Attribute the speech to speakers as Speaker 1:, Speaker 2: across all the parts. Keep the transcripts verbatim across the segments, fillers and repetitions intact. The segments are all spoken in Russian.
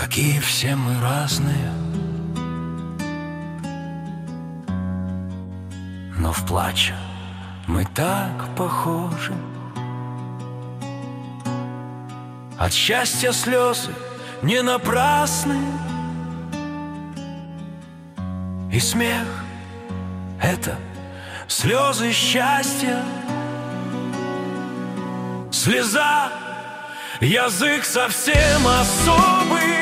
Speaker 1: Какие все мы разные, но в плаче мы так похожи. От счастья слезы не напрасны, и смех — это слезы счастья. Слеза — язык совсем особый,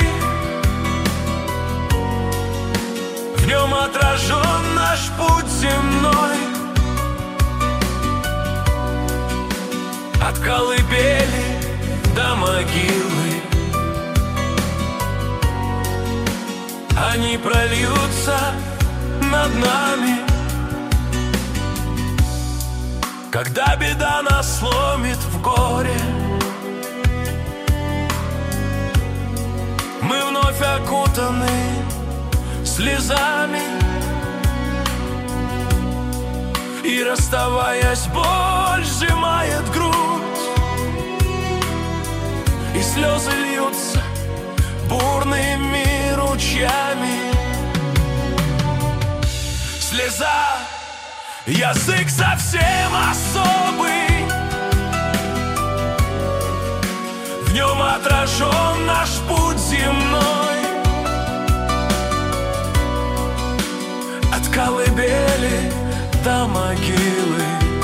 Speaker 1: в нем отражен наш путь земной. От колыбели до могилы они прольются над нами. Когда беда нас сломит в горе, мы вновь окутаны слезами, и, расставаясь, боль сжимает грудь, и слезы льются бурными ручьями. Слеза — язык совсем особый, в нем отражен наш путь земной. От колыбели до могилы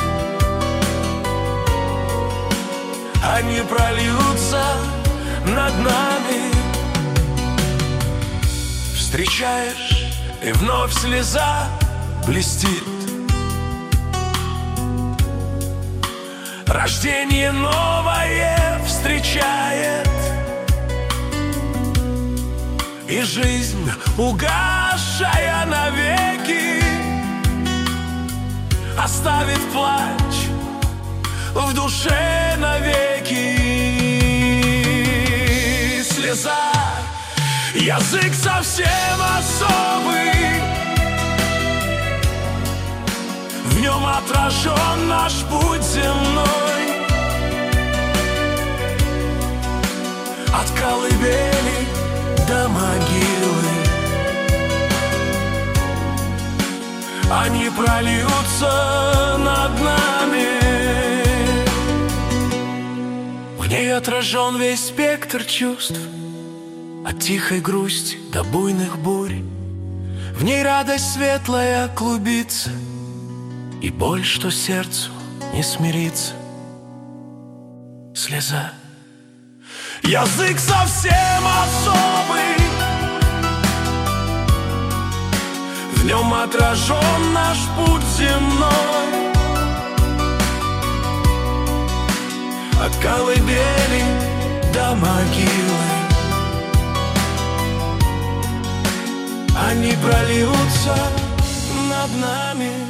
Speaker 1: они прольются над нами. Встречаешь, и вновь слеза блестит. Рождение новое встречает, и жизнь, угасшая навеки, оставит плач в душе навеки. Слеза — язык совсем особый, в нем отражен наш путь земной. От колыбели до могилы они прольются над нами. В ней отражен весь спектр чувств, от тихой грусти до буйных бурь. В ней радость светлая клубится, и боль, что сердцу не смирится. Слеза — язык совсем особый, в нем отражен наш путь земной. От колыбели до могилы они прольются над нами.